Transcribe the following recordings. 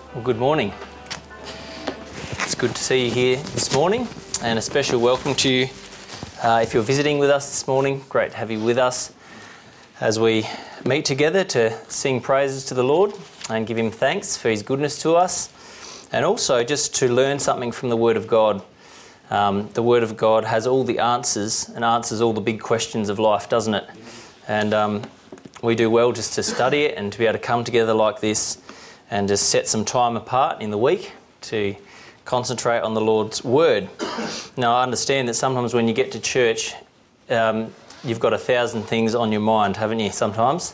Well, good morning. It's good to see you here this morning, and a special welcome to you if you're visiting with us this morning. Great to have you with us as we meet together to sing praises to the Lord and give Him thanks for His goodness to us, and also just to learn something from the Word of God. The Word of God has all the answers and answers all the big questions of life, doesn't it? And we do well just to study it and to be able to come together like this and just set some time apart in the week to concentrate on the Lord's Word. Now, I understand that sometimes when you get to church, you've got 1,000 things on your mind, haven't you, sometimes?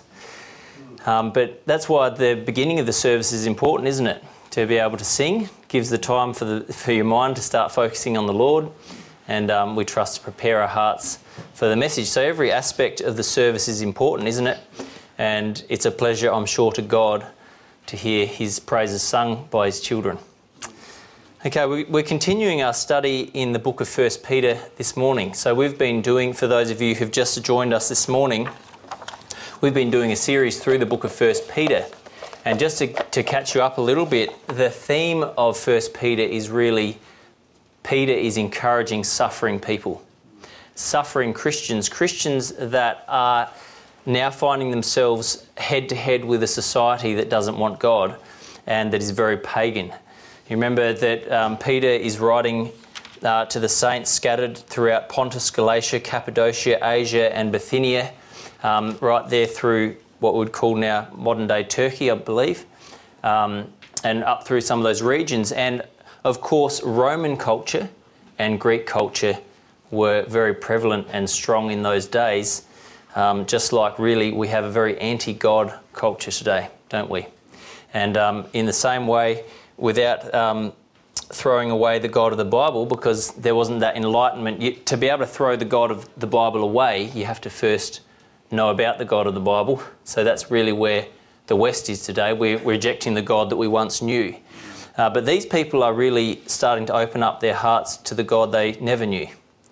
But that's why the beginning of the service is important, isn't it? To be able to sing gives the time for your mind to start focusing on the Lord, and we trust to prepare our hearts for the message. So every aspect of the service is important, isn't it? And it's a pleasure, I'm sure, to God to hear His praises sung by His children. Okay, we're continuing our study in the book of 1 Peter this morning. So we've been doing, for those of you who've just joined us this morning, we've been doing a series through the book of 1 Peter. And just to catch you up a little bit, the theme of 1 Peter is really, Peter is encouraging suffering people. Suffering Christians that are now finding themselves head-to-head with a society that doesn't want God and that is very pagan. You remember that Peter is writing to the saints scattered throughout Pontus, Galatia, Cappadocia, Asia and Bithynia, right there through what we would call now modern-day Turkey, I believe, and up through some of those regions. And, of course, Roman culture and Greek culture were very prevalent and strong in those days, just like really we have a very anti-God culture today, don't we? And in the same way, without throwing away the God of the Bible, because there wasn't that enlightenment, to be able to throw the God of the Bible away, you have to first know about the God of the Bible. So that's really where the West is today. We're rejecting the God that we once knew. But these people are really starting to open up their hearts to the God they never knew.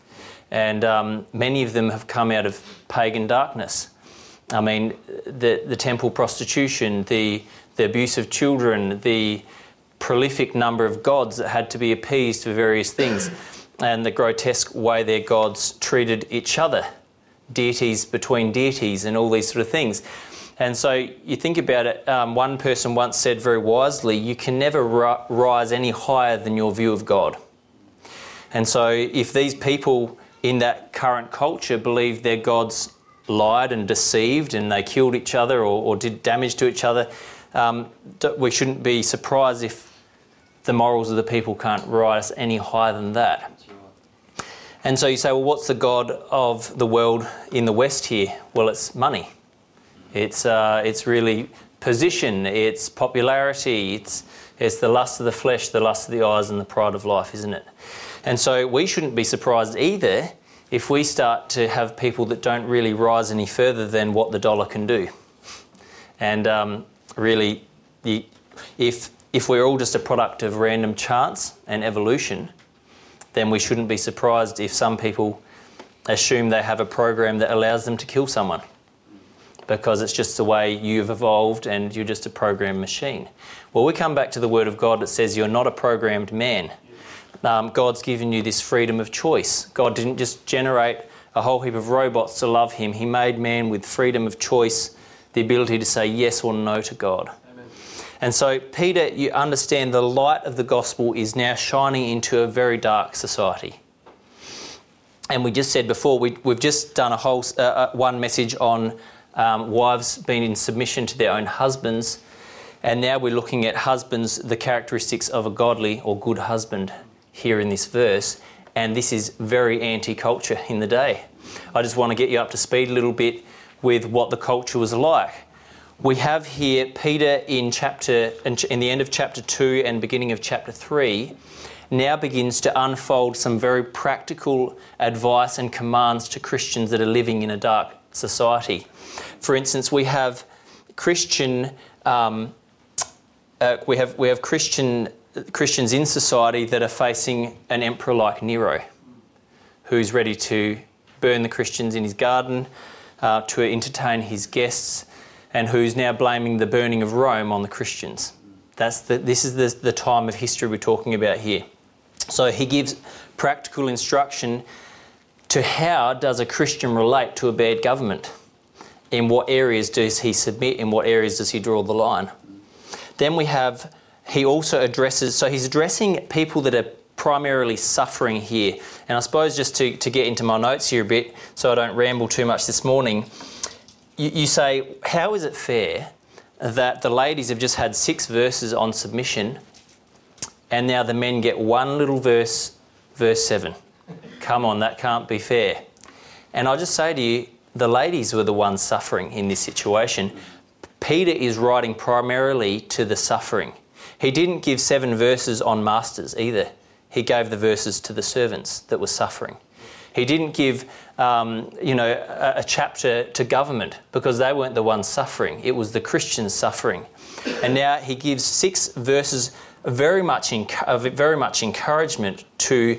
And many of them have come out of pagan darkness. I mean, the temple prostitution, the abuse of children, the prolific number of gods that had to be appeased for various things, and the grotesque way their gods treated each other, deities between deities and all these sort of things. And so you think about it, one person once said very wisely, you can never rise any higher than your view of God. And so if these people in that current culture believe their gods lied and deceived and they killed each other or did damage to each other, we shouldn't be surprised if the morals of the people can't rise any higher than that. And so you say, well, what's the God of the world in the West here? Well, it's money. It's really position, it's popularity, it's the lust of the flesh, the lust of the eyes and the pride of life, isn't it? And so we shouldn't be surprised either if we start to have people that don't really rise any further than what the dollar can do. And really, if we're all just a product of random chance and evolution, then we shouldn't be surprised if some people assume they have a program that allows them to kill someone, because it's just the way you've evolved and you're just a programmed machine. Well, we come back to the Word of God that says you're not a programmed man. God's given you this freedom of choice. God didn't just generate a whole heap of robots to love Him. He made man with freedom of choice, the ability to say yes or no to God. Amen. And so, Peter, you understand the light of the gospel is now shining into a very dark society. And we just said before, we've just done a whole one message on wives being in submission to their own husbands. And now we're looking at husbands, the characteristics of a godly or good husband here in this verse. And this is very anti-culture in the day. I just want to get you up to speed a little bit with what the culture was like. We have here Peter in the end of chapter 2 and beginning of chapter 3 now begins to unfold some very practical advice and commands to Christians that are living in a dark society. For instance, we have Christians in society that are facing an emperor like Nero, who's ready to burn the Christians in his garden, to entertain his guests, and who's now blaming the burning of Rome on the Christians. This is the time of history we're talking about here. So he gives practical instruction to how does a Christian relate to a bad government. In what areas does he submit? In what areas does he draw the line? Then he also addresses, so he's addressing people that are primarily suffering here. And I suppose just to get into my notes here a bit, so I don't ramble too much this morning, you say, how is it fair that the ladies have just had 6 verses on submission and now the men get one little verse 7? Come on, that can't be fair. And I just say to you, the ladies were the ones suffering in this situation. Peter is writing primarily to the suffering. He didn't give 7 verses on masters either. He gave the verses to the servants that were suffering. He didn't give, a chapter to government because they weren't the ones suffering. It was the Christians suffering. And now he gives 6 verses of very much encouragement to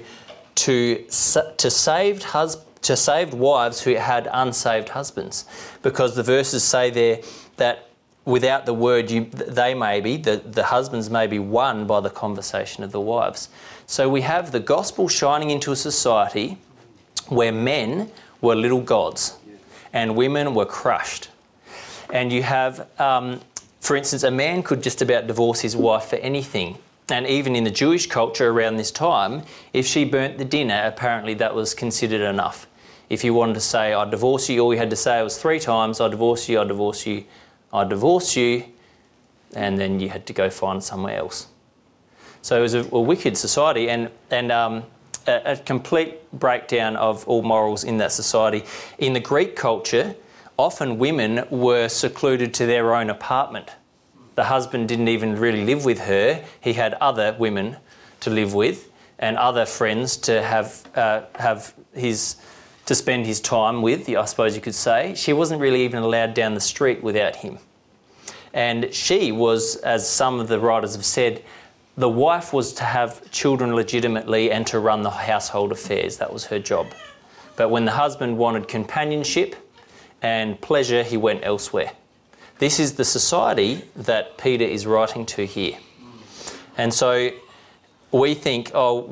saved wives who had unsaved husbands, because the verses say there that without the word, the husbands may be won by the conversation of the wives. So we have the gospel shining into a society where men were little gods and women were crushed. And you have, for instance, a man could just about divorce his wife for anything. And even in the Jewish culture around this time, if she burnt the dinner, apparently that was considered enough. If you wanted to say, I divorce you, all you had to say was 3 times, I divorce you, I divorce you, I divorce you, and then you had to go find somewhere else. So it was a wicked society and a complete breakdown of all morals in that society. In the Greek culture, often women were secluded to their own apartment. The husband didn't even really live with her. He had other women to live with and other friends to to spend his time with, I suppose you could say. She wasn't really even allowed down the street without him. And she was, as some of the writers have said, the wife was to have children legitimately and to run the household affairs. That was her job. But when the husband wanted companionship and pleasure, he went elsewhere. This is the society that Peter is writing to here. And so we think,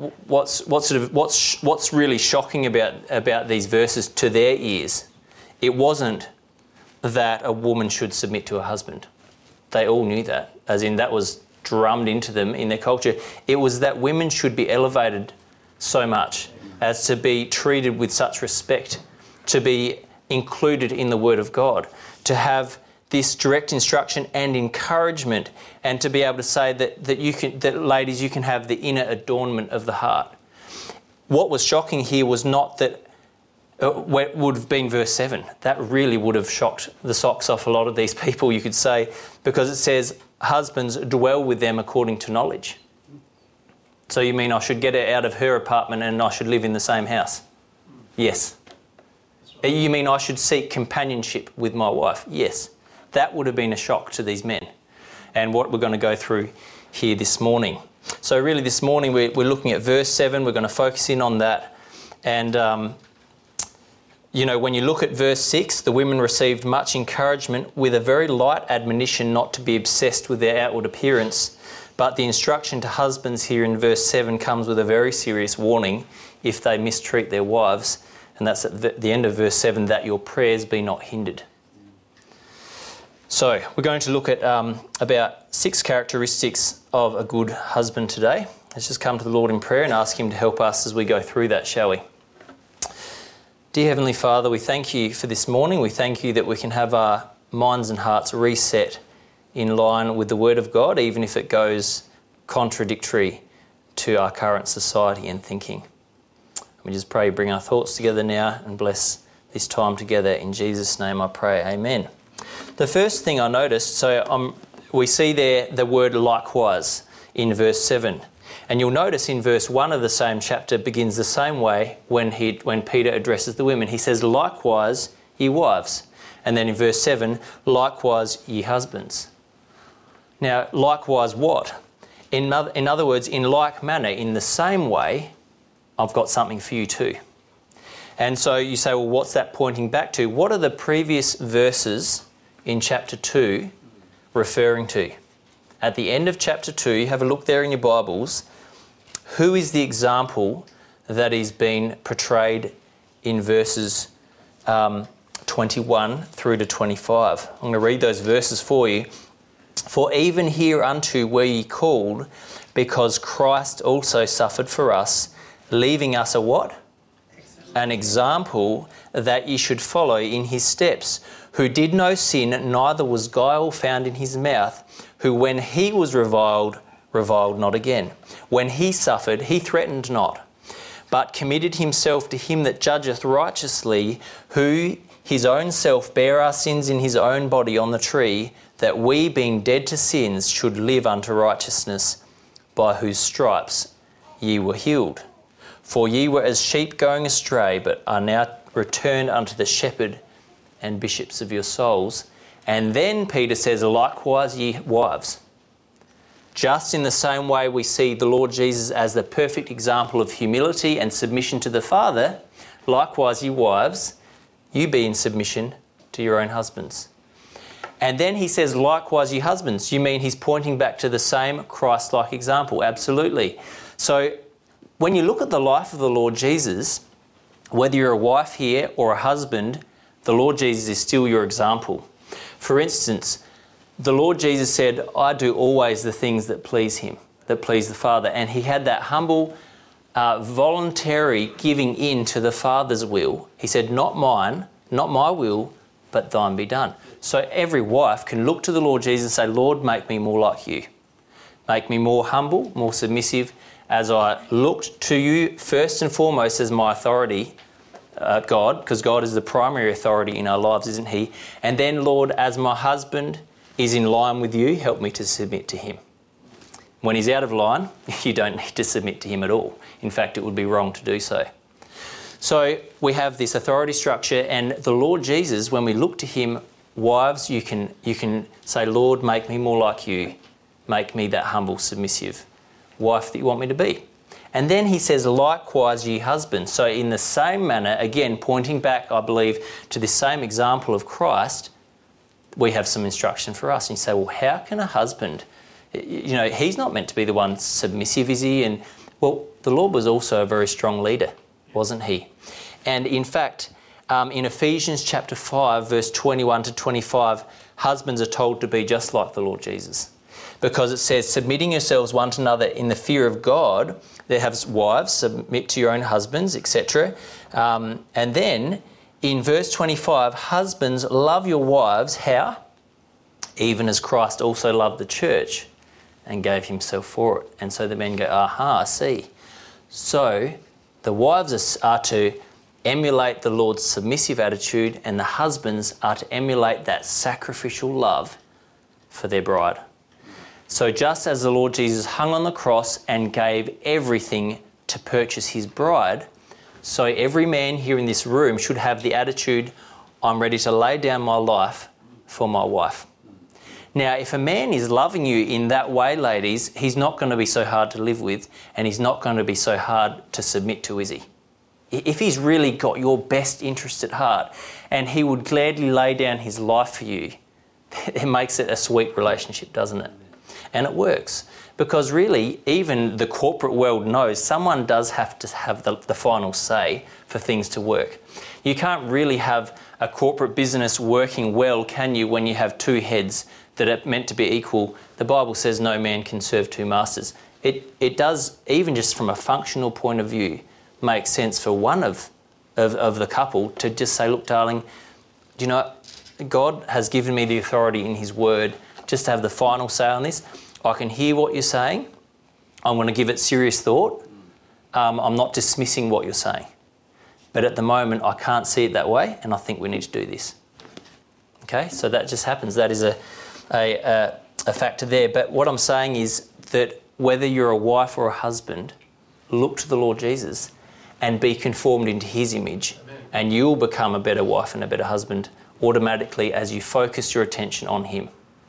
what's really shocking about these verses to their ears? It wasn't that a woman should submit to her husband. They all knew that, as in that was drummed into them in their culture. It was that women should be elevated so much as to be treated with such respect, to be included in the Word of God, to have this direct instruction and encouragement, and to be able to say that ladies, you can have the inner adornment of the heart. What was shocking here was not that what would have been verse 7. That really would have shocked the socks off a lot of these people, you could say, because it says, husbands, dwell with them according to knowledge. So you mean I should get her out of her apartment and I should live in the same house? Yes. You mean I should seek companionship with my wife? Yes. That would have been a shock to these men, and what we're going to go through here this morning. So really this morning we're looking at verse 7. We're going to focus in on that. And, when you look at verse 6, the women received much encouragement with a very light admonition not to be obsessed with their outward appearance. But the instruction to husbands here in verse 7 comes with a very serious warning if they mistreat their wives. And that's at the end of verse 7, that your prayers be not hindered. So we're going to look at about 6 characteristics of a good husband today. Let's just come to the Lord in prayer and ask him to help us as we go through that, shall we? Dear Heavenly Father, we thank you for this morning. We thank you that we can have our minds and hearts reset in line with the Word of God, even if it goes contradictory to our current society and thinking. We just pray, bring our thoughts together now and bless this time together. In Jesus' name I pray, amen. The first thing I noticed, we see there the word likewise in verse 7. And you'll notice in verse 1 of the same chapter begins the same way when Peter addresses the women. He says, likewise, ye wives. And then in verse 7, likewise, ye husbands. Now, likewise what? In other words, in like manner, in the same way, I've got something for you too. And so you say, well, what's that pointing back to? What are the previous verses in chapter 2 referring to? at the end of chapter 2, have a look there in your Bibles, who is the example that is being portrayed in verses 21 through to 25. I'm going to read those verses for you. For even hereunto were ye called, because Christ also suffered for us, leaving us a what? An example that ye should follow in his steps, who did no sin, neither was guile found in his mouth, who when he was reviled not again. When he suffered, he threatened not, but committed himself to him that judgeth righteously, who his own self bare our sins in his own body on the tree, that we, being dead to sins, should live unto righteousness, by whose stripes ye were healed. For ye were as sheep going astray, but are now returned unto the shepherd and bishops of your souls. And then Peter says, likewise ye wives. Just in the same way we see the Lord Jesus as the perfect example of humility and submission to the Father, likewise ye wives, you be in submission to your own husbands. And then he says, likewise ye husbands. You mean he's pointing back to the same Christ-like example? Absolutely. So when you look at the life of the Lord Jesus, whether you're a wife here or a husband, the Lord Jesus is still your example. For instance, the Lord Jesus said, I do always the things that please him, that please the Father. And he had that humble, voluntary giving in to the Father's will. He said, not mine, not my will, but thine be done. So every wife can look to the Lord Jesus and say, Lord, make me more like you. Make me more humble, more submissive, as I look to you first and foremost as my authority, God, because God is the primary authority in our lives, isn't he? And then, Lord, as my husband is in line with you, help me to submit to him. When he's out of line, you don't need to submit to him at all. In fact, it would be wrong to do so. So we have this authority structure, and the Lord Jesus, when we look to him, wives, you can say, Lord, make me more like you. Make me that humble, submissive wife that you want me to be. And then he says, likewise ye husbands. So in the same manner, again, pointing back, I believe, to this same example of Christ, we have some instruction for us. And you say, well, how can a husband, he's not meant to be the one submissive, is he? And well, the Lord was also a very strong leader, wasn't he? And in fact, in Ephesians chapter 5, verse 21 to 25, husbands are told to be just like the Lord Jesus. Because it says, submitting yourselves one to another in the fear of God. There have wives, submit to your own husbands, etc. And then in verse 25, husbands, love your wives. How? Even as Christ also loved the church and gave himself for it. And so the men go, aha, I see. So the wives are to emulate the Lord's submissive attitude, and the husbands are to emulate that sacrificial love for their bride. So just as the Lord Jesus hung on the cross and gave everything to purchase his bride, so every man here in this room should have the attitude, I'm ready to lay down my life for my wife. Now, if a man is loving you in that way, ladies, he's not going to be so hard to live with, and he's not going to be so hard to submit to, is he? If he's really got your best interest at heart and he would gladly lay down his life for you, it makes it a sweet relationship, doesn't it? And it works, because really even the corporate world knows someone does have to have the final say for things to work. You can't really have a corporate business working well, can you, when you have two heads that are meant to be equal? The Bible says no man can serve two masters. It does, even just from a functional point of view, make sense for one of the couple to just say, look, darling, do you know, God has given me the authority in his word just to have the final say on this. I can hear what you're saying. I'm going to give it serious thought. I'm not dismissing what you're saying. But at the moment, I can't see it that way, and I think we need to do this. Okay, so that just happens. That is a factor there. But what I'm saying is that whether you're a wife or a husband, look to the Lord Jesus and be conformed into his image. Amen. And you'll become a better wife and a better husband automatically as you focus your attention on him.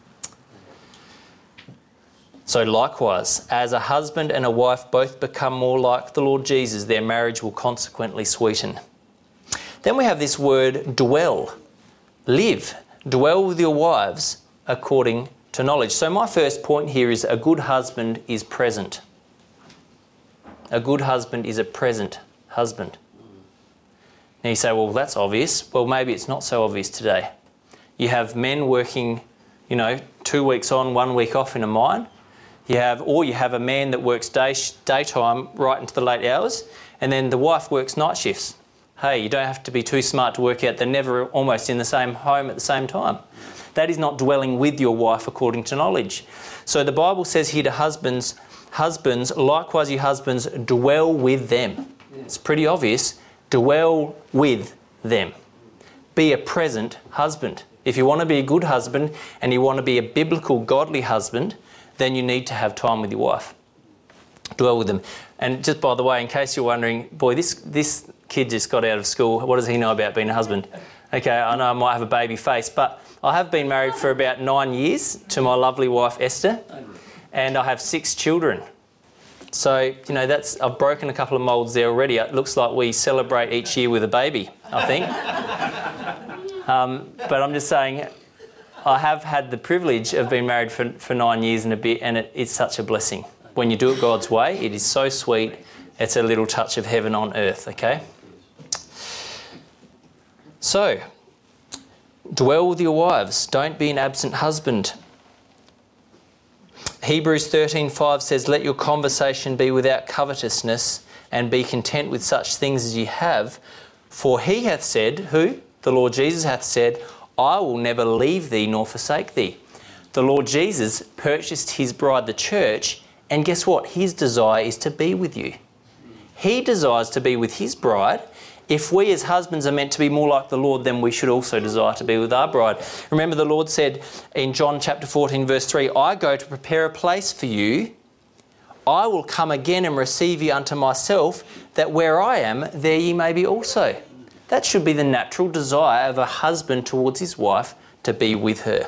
So likewise, as a husband and a wife both become more like the Lord Jesus, their marriage will consequently sweeten. Then we have this word dwell, live. Dwell with your wives according to knowledge. So my first point here is a good husband is present. A good husband is a present husband. Now you say, well, that's obvious. Well, maybe it's not so obvious today. You have men working, 2 weeks on, 1 week off in a mine. You have a man that works daytime right into the late hours, and then the wife works night shifts. Hey, you don't have to be too smart to work out they're never almost in the same home at the same time. That is not dwelling with your wife according to knowledge. So the Bible says here to husbands, likewise you husbands, dwell with them. It's pretty obvious. Dwell with them. Be a present husband. If you want to be a good husband and you want to be a biblical, godly husband, then you need to have time with your wife. Dwell with them. And just by the way, in case you're wondering, boy, this kid just got out of school. What does he know about being a husband? Okay, I know I might have a baby face, but I have been married for about 9 years to my lovely wife, Esther, and I have 6 children. So, I've broken a couple of moulds there already. It looks like we celebrate each year with a baby, I think. But I'm just saying, I have had the privilege of being married for 9 years and a bit, and it's such a blessing. When you do it God's way, it is so sweet. It's a little touch of heaven on earth, okay? So, dwell with your wives. Don't be an absent husband. Hebrews 13:5 says, let your conversation be without covetousness, and be content with such things as you have. For he hath said, who? The Lord Jesus hath said, I will never leave thee nor forsake thee. The Lord Jesus purchased his bride, the church, and guess what? His desire is to be with you. He desires to be with his bride. If we as husbands are meant to be more like the Lord, then we should also desire to be with our bride. Remember, the Lord said in John chapter 14, verse 3, I go to prepare a place for you. I will come again and receive you unto myself, that where I am, there ye may be also. That should be the natural desire of a husband towards his wife, to be with her.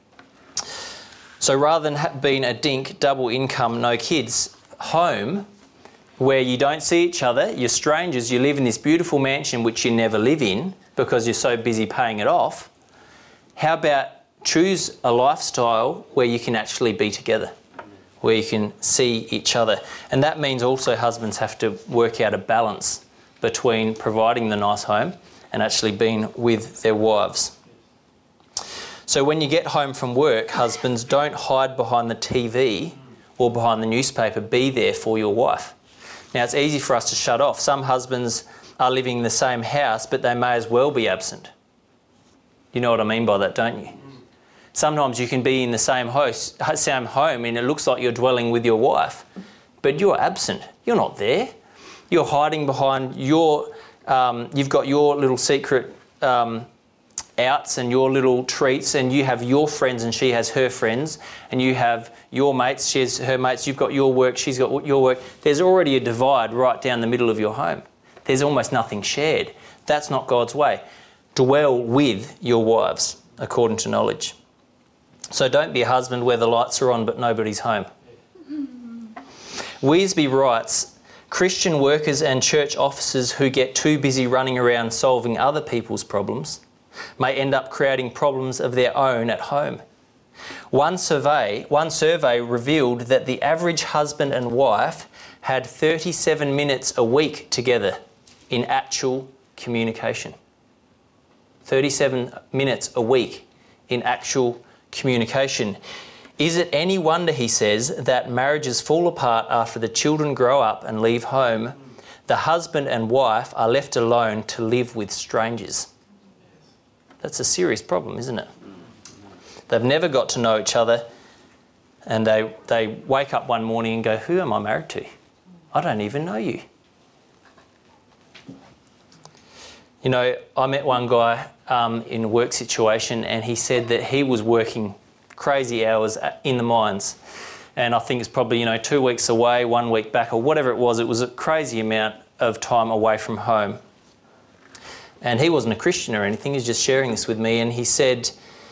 So rather than being a dink, double income, no kids home, where you don't see each other, you're strangers, you live in this beautiful mansion which you never live in because you're so busy paying it off, how about choose a lifestyle where you can actually be together, where you can see each other? And that means also husbands have to work out a balance between providing the nice home and actually being with their wives. So when you get home from work, husbands, don't hide behind the TV or behind the newspaper. Be there for your wife. Now, it's easy for us to shut off. Some husbands are living in the same house, but they may as well be absent. You know what I mean by that, don't you? Sometimes you can be in the same home and it looks like you're dwelling with your wife, but you're absent. You're not there. You're hiding behind you've got your little secret outs and your little treats, and you have your friends and she has her friends, and you have your mates, she has her mates, you've got your work, she's got your work. There's already a divide right down the middle of your home. There's almost nothing shared. That's not God's way. Dwell with your wives according to knowledge. So don't be a husband where the lights are on but nobody's home. Weisby writes, Christian workers and church officers who get too busy running around solving other people's problems may end up creating problems of their own at home. One survey revealed that the average husband and wife had 37 minutes a week together in actual communication. 37 minutes a week in actual communication. Is it any wonder, he says, that marriages fall apart after the children grow up and leave home? The husband and wife are left alone to live with strangers. That's a serious problem, isn't it? They've never got to know each other, and they wake up one morning and go, who am I married to? I don't even know you. You know, I met one guy in a work situation, and he said that he was working crazy hours in the mines. And I think it's probably, 2 weeks away, 1 week back, or whatever it was a crazy amount of time away from home. And he wasn't a Christian or anything, he was just sharing this with me, and he said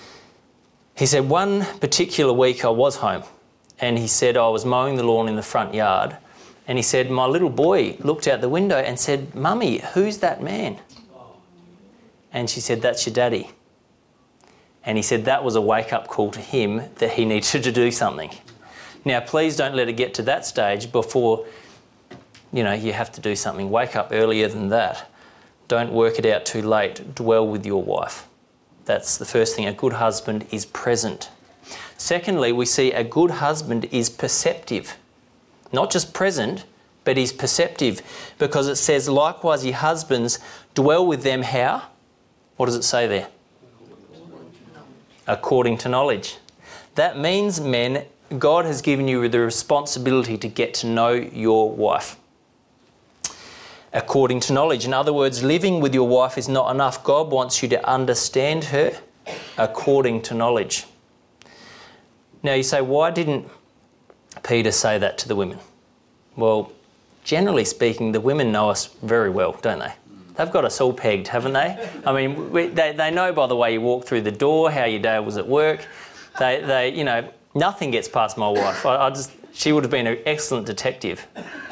one particular week I was home, and he said I was mowing the lawn in the front yard, and he said my little boy looked out the window and said, Mummy, who's that man? And she said, that's your daddy. And he said that was a wake-up call to him that he needed to do something. Now, please don't let it get to that stage before, you have to do something. Wake up earlier than that. Don't work it out too late. Dwell with your wife. That's the first thing. A good husband is present. Secondly, we see a good husband is perceptive. Not just present, but he's perceptive, because it says, likewise, ye husbands, dwell with them how? What does it say there? According to knowledge. That means, men, God has given you the responsibility to get to know your wife. According to knowledge. In other words, living with your wife is not enough. God wants you to understand her according to knowledge. Now you say, why didn't Peter say that to the women? Well, generally speaking, the women know us very well, don't they? They've got us all pegged, haven't they? I mean, they know by the way you walk through the door, how your day was at work. They nothing gets past my wife. She would have been an excellent detective.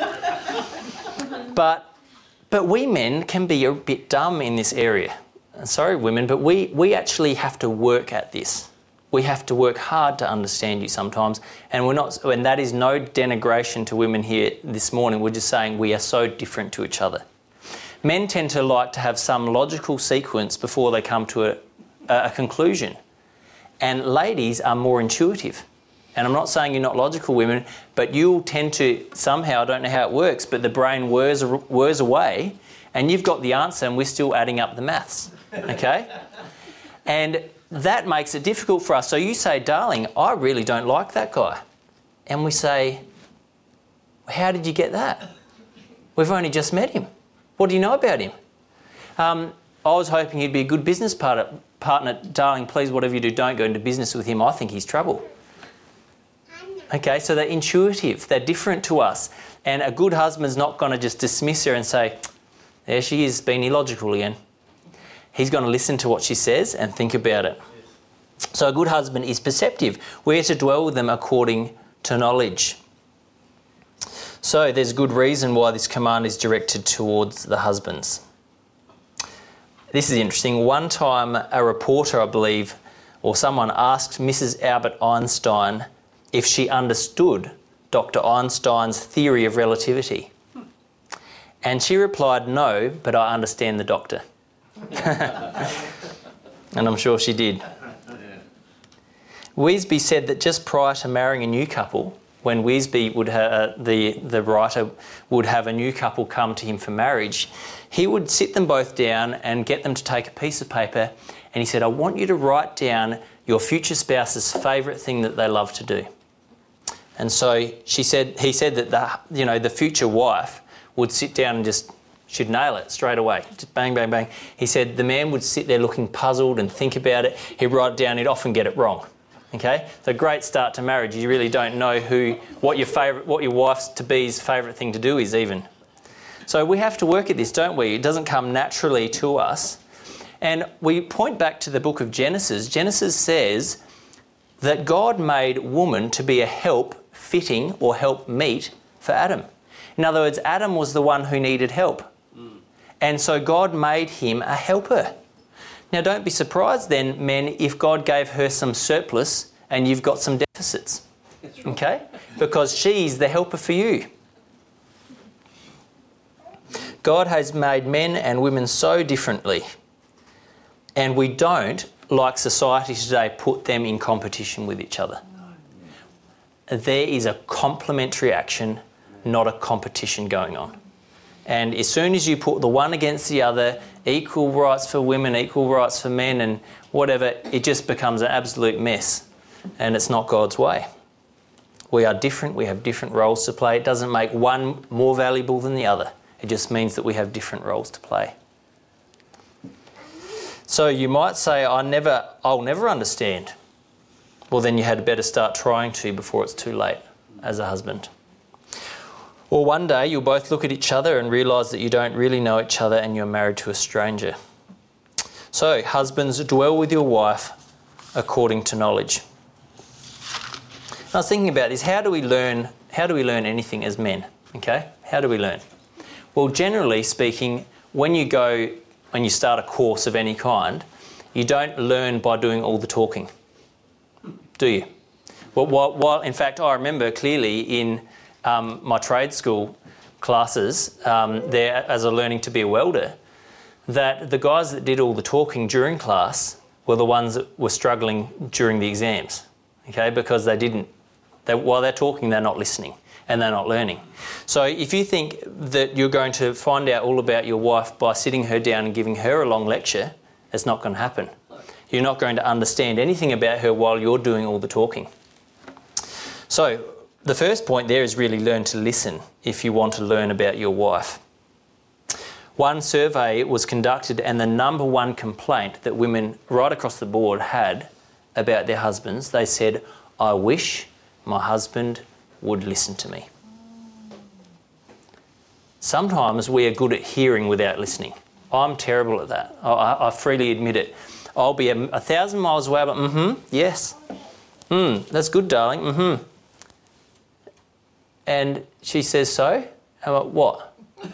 But we men can be a bit dumb in this area. Sorry, women, but we actually have to work at this. We have to work hard to understand you sometimes, and that is no denigration to women here this morning. We're just saying we are so different to each other. Men tend to like to have some logical sequence before they come to a conclusion, and ladies are more intuitive. And I'm not saying you're not logical, women, but you'll tend to somehow, I don't know how it works, but the brain whirs away, and you've got the answer, and we're still adding up the maths. Okay, and that makes it difficult for us. So you say, darling, I really don't like that guy. And we say, how did you get that? We've only just met him. What do you know about him? I was hoping he'd be a good business partner. Darling, please, whatever you do, don't go into business with him. I think he's trouble. Okay, so they're intuitive. They're different to us. And a good husband's not going to just dismiss her and say, there she is, being illogical again. He's going to listen to what she says and think about it. So a good husband is perceptive. We're to dwell with them according to knowledge. So there's good reason why this command is directed towards the husbands. This is interesting. One time a reporter, I believe, or someone asked Mrs. Albert Einstein if she understood Dr. Einstein's theory of relativity. And she replied, no, but I understand the doctor. And I'm sure she did. Weisby said that just prior to marrying a new couple, when Weisby would the writer would have a new couple come to him for marriage, he would sit them both down and get them to take a piece of paper, and he said, I want you to write down your future spouse's favourite thing that they love to do. And so he said that the future wife would sit down and she'd nail it straight away. Just bang, bang, bang. He said the man would sit there looking puzzled and think about it. He'd write it down, he'd often get it wrong. Okay? So great start to marriage. You really don't know what your wife's to be's favourite thing to do is even. So we have to work at this, don't we? It doesn't come naturally to us. And we point back to the book of Genesis. Genesis says that God made woman to be a help fitting or help meet for Adam. In other words, Adam was the one who needed help. And so God made him a helper. Now don't be surprised then, men, if God gave her some surplus and you've got some deficits. That's right. Okay? Because she's the helper for you. God has made men and women so differently. And we don't, like society today, put them in competition with each other. There is a complementary action, not a competition going on. And as soon as you put the one against the other, equal rights for women, equal rights for men and whatever, it just becomes an absolute mess. And it's not God's way. We are different, we have different roles to play. It doesn't make one more valuable than the other. It just means that we have different roles to play. So you might say, I'll never understand. Well, then you had better start trying to before it's too late as a husband. Or one day you'll both look at each other and realise that you don't really know each other and you're married to a stranger. So, husbands, dwell with your wife according to knowledge. I was thinking about this. How do we learn anything as men? Okay? How do we learn? Well, generally speaking, when you start a course of any kind, You don't learn by doing all the talking, do you? While in fact, I remember clearly in my trade school classes there as a learning to be a welder, that the guys that did all the talking during class were the ones that were struggling during the exams, okay? Because while they're talking, they're not listening and they're not learning. So if you think that you're going to find out all about your wife by sitting her down and giving her a long lecture, it's not going to happen. You're not going to understand anything about her while you're doing all the talking. So the first point there is really learn to listen if you want to learn about your wife. One survey was conducted and the number one complaint that women right across the board had about their husbands, they said, "I wish my husband would listen to me." Sometimes we are good at hearing without listening. I'm terrible at that. I freely admit it. I'll be 1,000 miles away, but yes. That's good, darling, And she says, so? I'm like, what?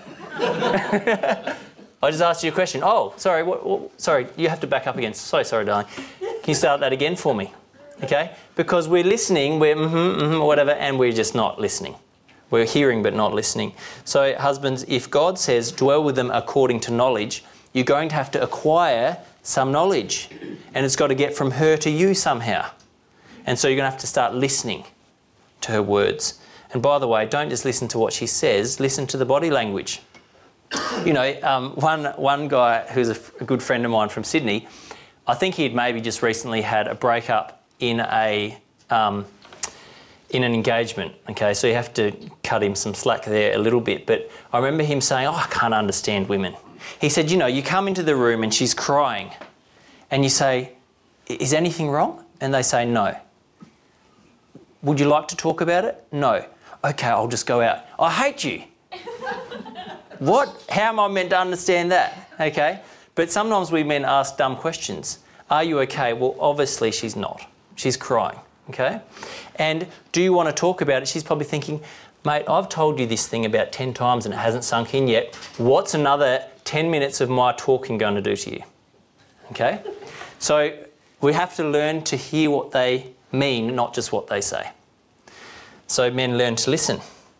I just asked you a question. Oh, sorry, sorry, you have to back up again. Sorry, darling. Can you start that again for me? Okay? Because we're listening, we're whatever, and we're just not listening. We're hearing but not listening. So, husbands, if God says, dwell with them according to knowledge, you're going to have to acquire some knowledge. And it's got to get from her to you somehow. And so you're going to have to start listening to her words. And by the way, don't just listen to what she says, listen to the body language. You know, one guy who's a good friend of mine from Sydney, I think he'd maybe just recently had a breakup in an engagement. Okay, so you have to cut him some slack there a little bit. But I remember him saying, I can't understand women. He said, you know, you come into the room and she's crying and you say, is anything wrong? And they say, no. Would you like to talk about it? No. Okay, I'll just go out. I hate you. What? How am I meant to understand that? Okay. But sometimes we men ask dumb questions. Are you okay? Well, obviously she's not. She's crying. Okay. And do you want to talk about it? She's probably thinking, mate, I've told you this thing about 10 times and it hasn't sunk in yet. What's another 10 minutes of my talking going to do to you? Okay. So we have to learn to hear what they mean, not just what they say. So men, learn to listen.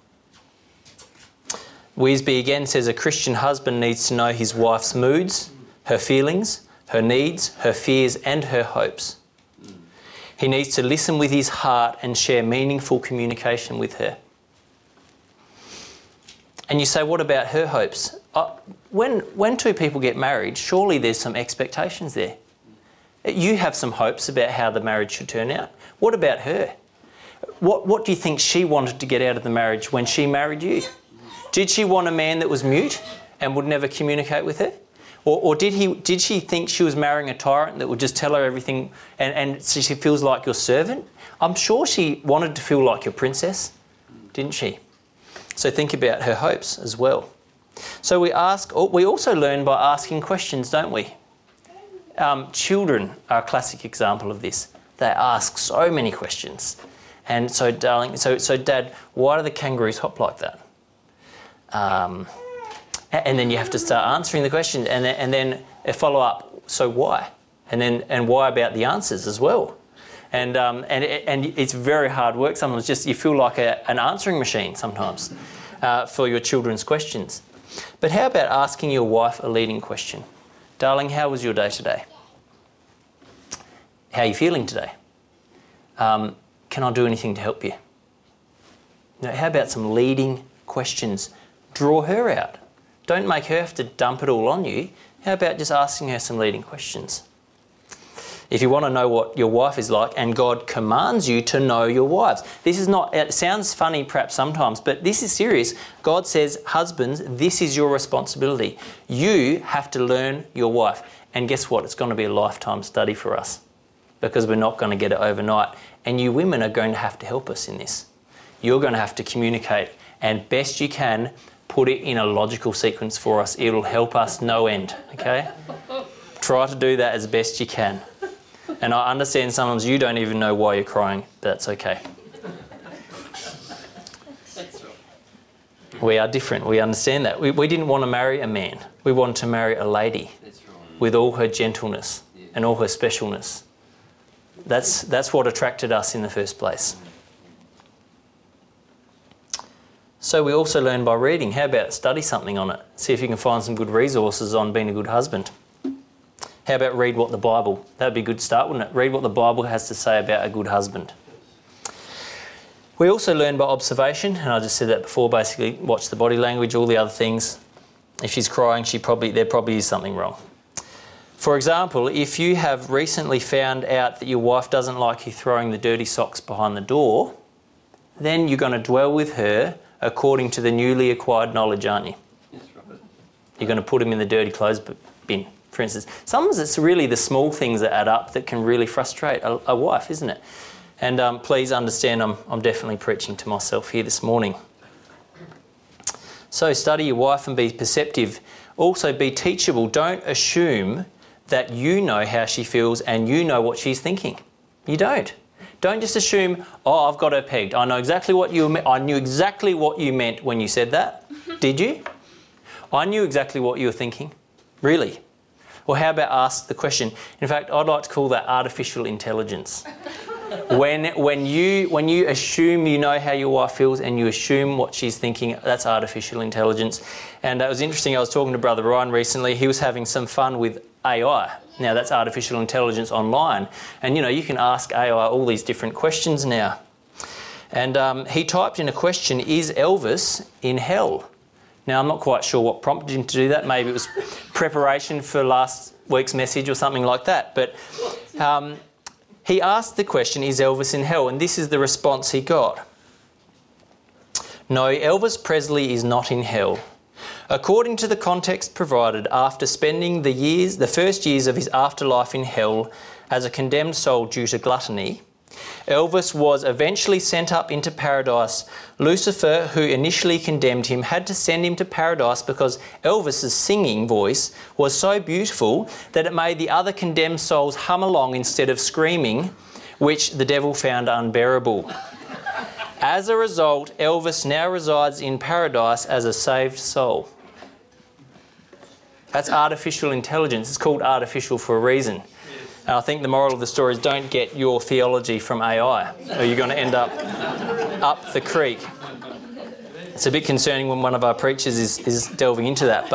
Weisby again says a Christian husband needs to know his wife's moods, her feelings, her needs, her fears and her hopes. He needs to listen with his heart and share meaningful communication with her. And you say, what about her hopes? When two people get married, surely there's some expectations there. You have some hopes about how the marriage should turn out. What about her? What do you think she wanted to get out of the marriage when she married you? Did she want a man that was mute and would never communicate with her? Or did she think she was marrying a tyrant that would just tell her everything and so she feels like your servant? I'm sure she wanted to feel like your princess, didn't she? So think about her hopes as well. So we also learn by asking questions, don't we? Children are a classic example of this. They ask so many questions. And so, darling, so Dad, why do the kangaroos hop like that? And then you have to start answering the question, and then a follow up. So why? And why about the answers as well? And it's very hard work. Sometimes just you feel like an answering machine sometimes for your children's questions. But how about asking your wife a leading question? Darling, how was your day today? How are you feeling today? Can I do anything to help you? How about some leading questions? Draw her out. Don't make her have to dump it all on you. How about just asking her some leading questions? If you want to know what your wife is like, and God commands you to know your wives. This is not, it sounds funny perhaps sometimes, but this is serious. God says, husbands, this is your responsibility. You have to learn your wife. And guess what? It's going to be a lifetime study for us because we're not going to get it overnight. And you women are going to have to help us in this. You're going to have to communicate and best you can put it in a logical sequence for us. It'll help us no end, okay? Try to do that as best you can. And I understand sometimes you don't even know why you're crying, but that's okay. We are different. We understand that. We didn't want to marry a man. We wanted to marry a lady with all her gentleness. and all her specialness. That's what attracted us in the first place. So we also learn by reading. How about study something on it? See if you can find some good resources on being a good husband. How about read what the Bible... That would be a good start, wouldn't it? Read what the Bible has to say about a good husband. We also learn by observation, and I just said that before, basically watch the body language, all the other things. If she's crying, there probably is something wrong. For example, if you have recently found out that your wife doesn't like you throwing the dirty socks behind the door, then you're going to dwell with her according to the newly acquired knowledge, aren't you? Yes, Robert. You're going to put them in the dirty clothes bin, for instance. Sometimes it's really the small things that add up that can really frustrate a wife, isn't it? And please understand, I'm definitely preaching to myself here this morning. So study your wife and be perceptive. Also be teachable. Don't assume that you know how she feels and you know what she's thinking. You don't. Don't just assume, oh, I've got her pegged. I know exactly what you meant. I knew exactly what you meant when you said that. Did you? I knew exactly what you were thinking. Really? Well, how about ask the question? In fact, I'd like to call that artificial intelligence. When you assume you know how your wife feels and you assume what she's thinking, that's artificial intelligence. And it was interesting, I was talking to Brother Ryan recently. He was having some fun with AI. Now, that's artificial intelligence online. And, you can ask AI all these different questions now. And he typed in a question, is Elvis in hell? Now, I'm not quite sure what prompted him to do that. Maybe it was preparation for last week's message or something like that. But he asked the question, is Elvis in hell? And this is the response he got. No, Elvis Presley is not in hell. According to the context provided, after spending the first years of his afterlife in hell as a condemned soul due to gluttony, Elvis was eventually sent up into paradise. Lucifer, who initially condemned him, had to send him to paradise because Elvis's singing voice was so beautiful that it made the other condemned souls hum along instead of screaming, which the devil found unbearable. As a result, Elvis now resides in paradise as a saved soul. That's artificial intelligence. It's called artificial for a reason. And I think the moral of the story is don't get your theology from AI or you're going to end up the creek. It's a bit concerning when one of our preachers is delving into that.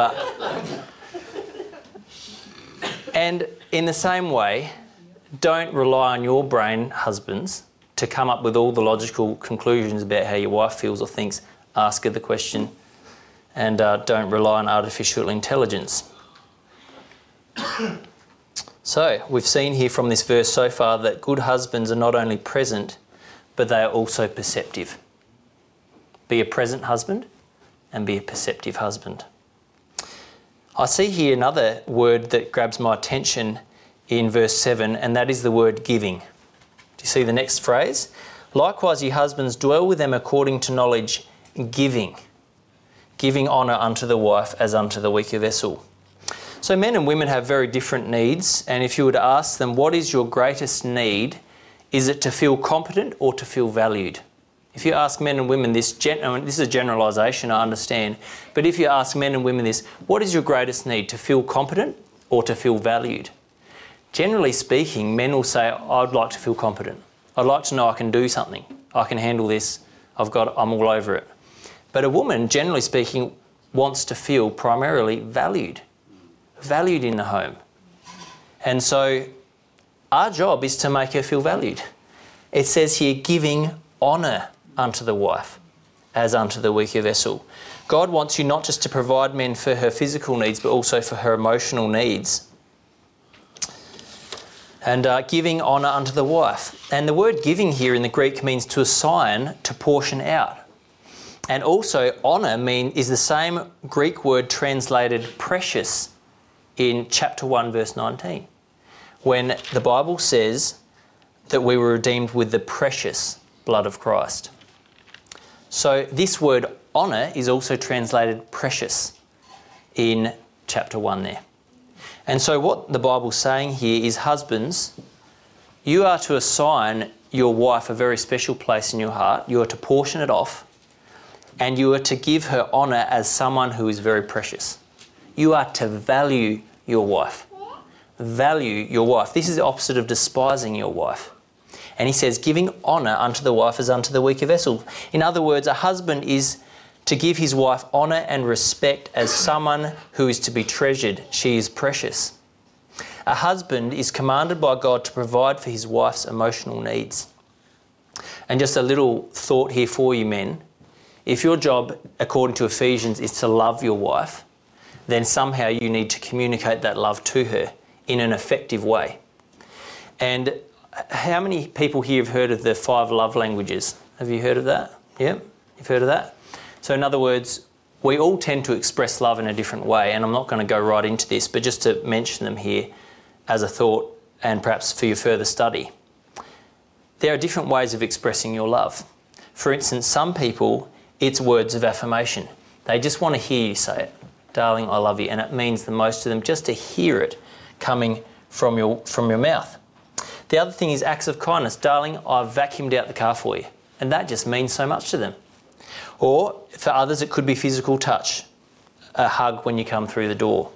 And in the same way, don't rely on your brain, husbands, to come up with all the logical conclusions about how your wife feels or thinks. Ask her the question and don't rely on artificial intelligence. So, we've seen here from this verse so far that good husbands are not only present, but they are also perceptive. Be a present husband and be a perceptive husband. I see here another word that grabs my attention in verse 7, and that is the word giving. Do you see the next phrase? Likewise, ye husbands, dwell with them according to knowledge, giving honour unto the wife as unto the weaker vessel. So men and women have very different needs, and if you were to ask them, what is your greatest need? Is it to feel competent or to feel valued? If you ask men and women this, this is a generalisation, I understand, but if you ask men and women this, what is your greatest need? To feel competent or to feel valued? Generally speaking, men will say, I'd like to feel competent. I'd like to know I can do something. I can handle this. I'm all over it. But a woman, generally speaking, wants to feel primarily valued in the home. And so our job is to make her feel valued. It says here, giving honour unto the wife as unto the weaker vessel. God wants you not just to provide men for her physical needs, but also for her emotional needs. And giving honour unto the wife. And the word giving here in the Greek means to assign, to portion out. And also honour is the same Greek word translated precious in chapter 1 verse 19, when the Bible says that we were redeemed with the precious blood of Christ. So this word honour is also translated precious in chapter 1 there. And so what the Bible's saying here is, husbands, you are to assign your wife a very special place in your heart. You are to portion it off, and you are to give her honour as someone who is very precious. You are to value your wife. value your wife. This is the opposite of despising your wife. And he says, giving honour unto the wife as unto the weaker vessel. In other words, a husband is to give his wife honour and respect as someone who is to be treasured. She is precious. A husband is commanded by God to provide for his wife's emotional needs. And just a little thought here for you men. If your job, according to Ephesians, is to love your wife, then somehow you need to communicate that love to her in an effective way. And how many people here have heard of the 5 love languages? Have you heard of that? Yeah, you've heard of that? So in other words, we all tend to express love in a different way, and I'm not going to go right into this, but just to mention them here as a thought and perhaps for your further study. There are different ways of expressing your love. For instance, some people, it's words of affirmation. They just want to hear you say it. Darling, I love you. And it means the most to them just to hear it coming from your mouth. The other thing is acts of kindness. Darling, I've vacuumed out the car for you. And that just means so much to them. Or for others, it could be physical touch. A hug when you come through the door.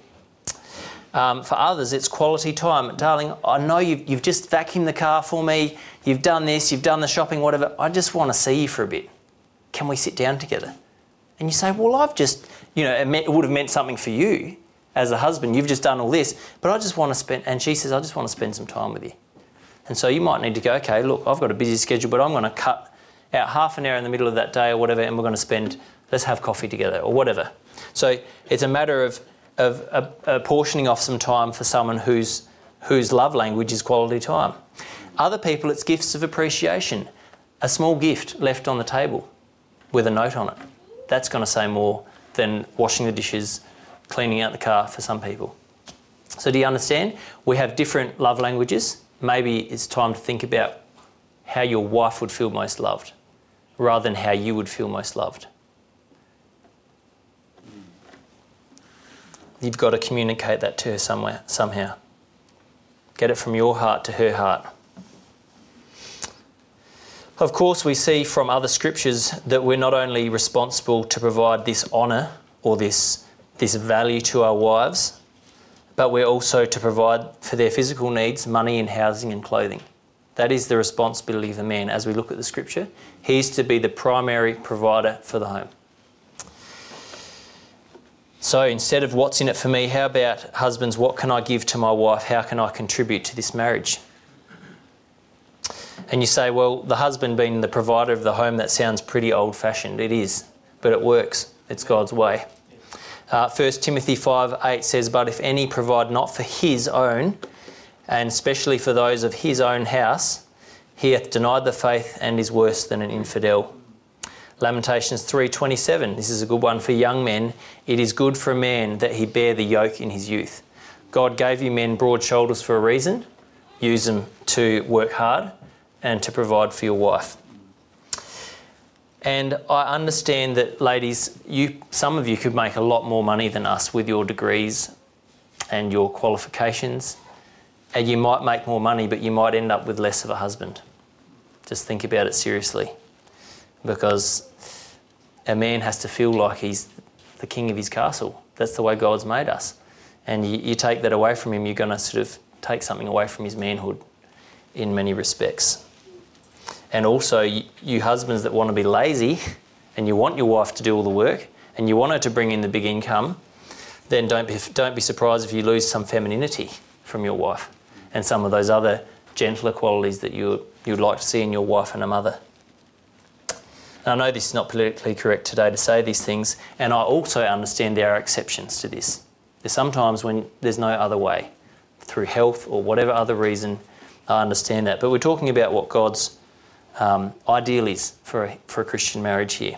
For others, it's quality time. Darling, I know you've just vacuumed the car for me. You've done this, you've done the shopping, whatever. I just want to see you for a bit. Can we sit down together? And you say, well, I've just, it would have meant something for you as a husband. You've just done all this, but I just want to spend, and she says, I just want to spend some time with you. And so you might need to go, okay, look, I've got a busy schedule, but I'm going to cut out half an hour in the middle of that day or whatever, and we're going to let's have coffee together or whatever. So it's a matter of apportioning off some time for someone whose love language is quality time. Other people, it's gifts of appreciation. A small gift left on the table with a note on it. That's going to say more than washing the dishes, cleaning out the car for some people. So do you understand? We have different love languages. Maybe it's time to think about how your wife would feel most loved rather than how you would feel most loved. You've got to communicate that to her somehow. Get it from your heart to her heart. Of course, we see from other scriptures that we're not only responsible to provide this honour or this value to our wives, but we're also to provide for their physical needs, money and housing and clothing. That is the responsibility of the man. As we look at the scripture, he's to be the primary provider for the home. So instead of what's in it for me, how about husbands, what can I give to my wife? How can I contribute to this marriage? And you say, well, the husband being the provider of the home, that sounds pretty old-fashioned. It is, but it works. It's God's way. 1 Timothy 5:8 says, but if any provide not for his own, and especially for those of his own house, he hath denied the faith and is worse than an infidel. Lamentations 3:27, this is a good one for young men. It is good for a man that he bear the yoke in his youth. God gave you men broad shoulders for a reason. Use them to work hard and to provide for your wife. And I understand that, ladies, some of you could make a lot more money than us with your degrees and your qualifications. And you might make more money, but you might end up with less of a husband. Just think about it seriously. Because a man has to feel like he's the king of his castle. That's the way God's made us. And you take that away from him, you're going to sort of take something away from his manhood in many respects. And also, you husbands that want to be lazy and you want your wife to do all the work and you want her to bring in the big income, then don't be surprised if you lose some femininity from your wife and some of those other gentler qualities that you'd like to see in your wife and a mother. And I know this is not politically correct today to say these things, and I also understand there are exceptions to this. There's sometimes when there's no other way, through health or whatever other reason, I understand that. But we're talking about what God's ideal is for a Christian marriage here.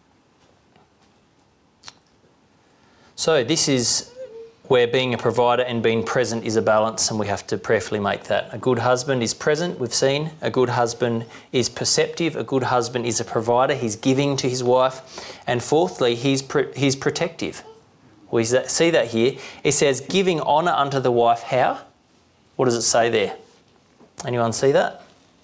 So this is where being a provider and being present is a balance, and we have to prayerfully make that. A good husband is present, we've seen. A good husband is perceptive. A good husband is a provider. He's giving to his wife. And fourthly, he's protective. We see that here. It says, giving honour unto the wife. How? What does it say there? Anyone see that?